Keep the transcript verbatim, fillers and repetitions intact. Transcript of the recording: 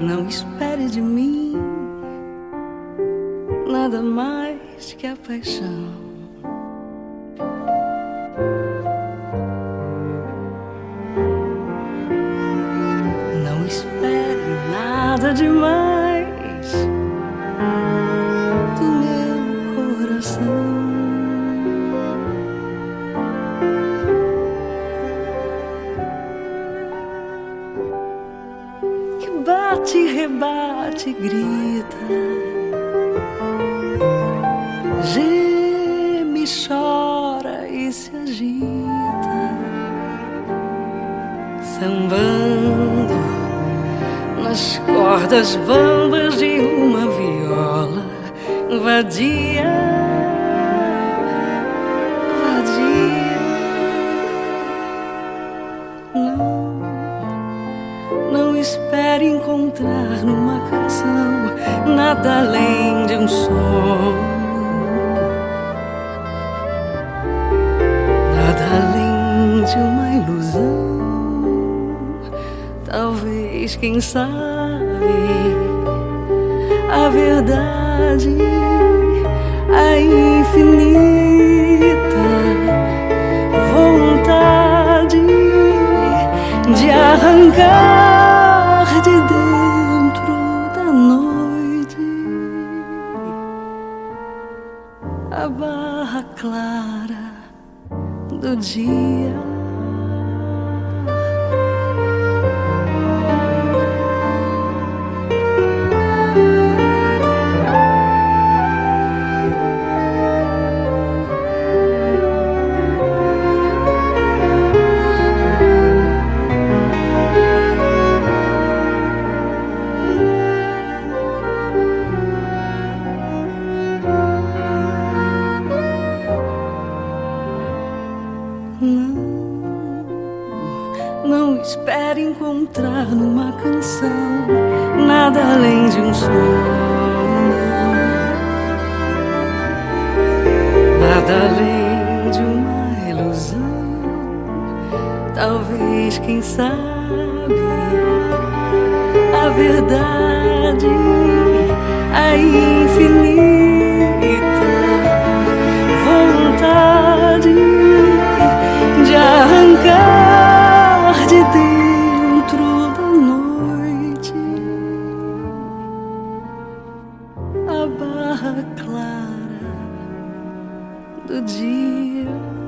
Não espere de mim nada mais que a paixão. Não espere nada demais do meu coração. Que bate, rebate, grita, geme, chora e se agita, sambando nas cordas bambas de uma viola vadia, vadia. Não, não espere encontrar numa canção nada além de um som, nada além de uma ilusão. Talvez, quem sabe, a verdade, a infinita vontade de arrancar de dentro da noite a barra clara do dia. Não, não espere encontrar numa canção nada além de um sonho, nada além de uma ilusão. Talvez, quem sabe, a verdade, a infinita vontade de arrancar de dentro da noite a barra clara do dia.